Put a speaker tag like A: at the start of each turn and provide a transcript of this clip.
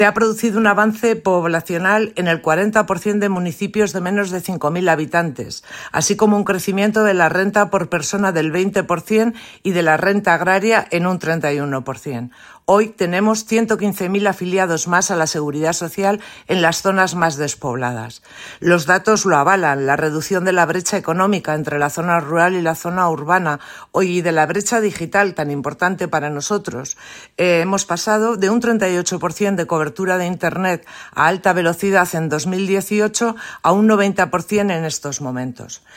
A: Se ha producido un avance poblacional en el 40% de municipios de menos de 5.000 habitantes, así como un crecimiento de la renta por persona del 20% y de la renta agraria en un 31%. Hoy tenemos 115.000 afiliados más a la Seguridad Social en las zonas más despobladas. Los datos lo avalan, la reducción de la brecha económica entre la zona rural y la zona urbana y de la brecha digital tan importante para nosotros. Hemos pasado de un 38% de cobertura de Internet a alta velocidad en 2018 a un 90% en estos momentos.